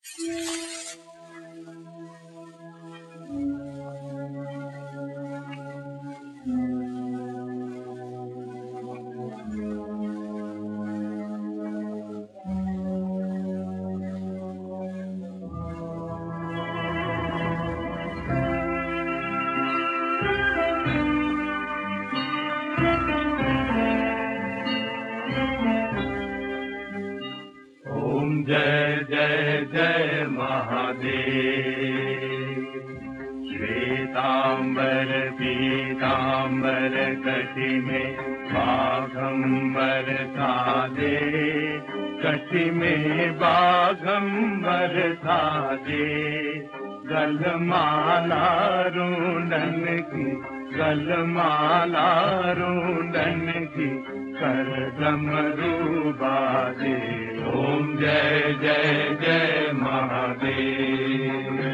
जय जय जय महादेव। श्वेतांबर पीतांबर कटि में बाघंबर साजे, कटि में बाघंबर साजे। गलमाला रूंडन की, गलमाला रूंडन की, कर डमरू बाजे। ओम जय जय जय महादेव।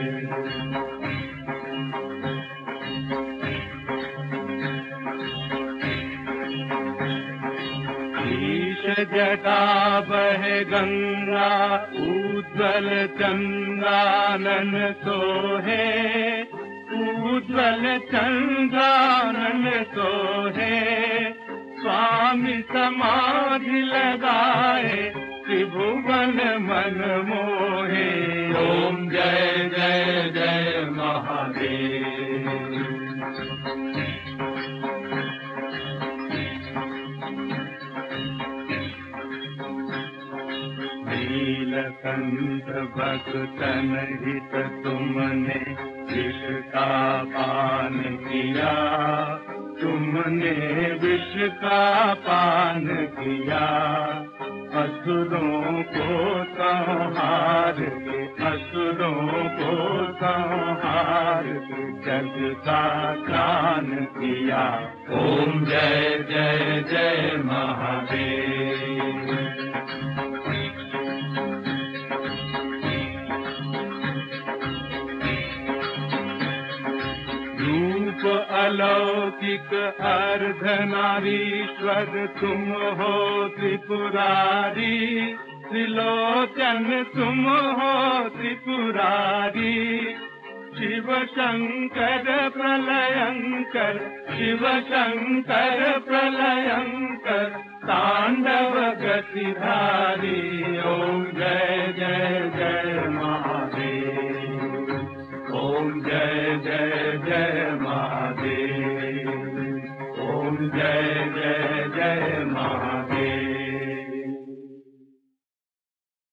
ईश जटा बहे गंगा, उज्ज्वल चंदानन सोहे, उज्ज्वल चंदानन सोहे। स्वामी समाधि लगाए, त्रिभुवन मन मोहे। ओम जय जय जय महादेव। नीलकंठ भक्तन हित तुमने विष का पान किया, तुमने विष का पान किया। असुरों को संहार के, असुरों को संहार के, जग का त्राण किया। ओम जय जय जय महादेव। अलौकिक अर्धनारीश्वर तुम हो त्रिपुरारी, त्रिलोचन तुम हो त्रिपुरारी। शिव शंकर प्रलयंकर, शिव शंकर प्रलयंकर, तांडव गतिधारी। ओम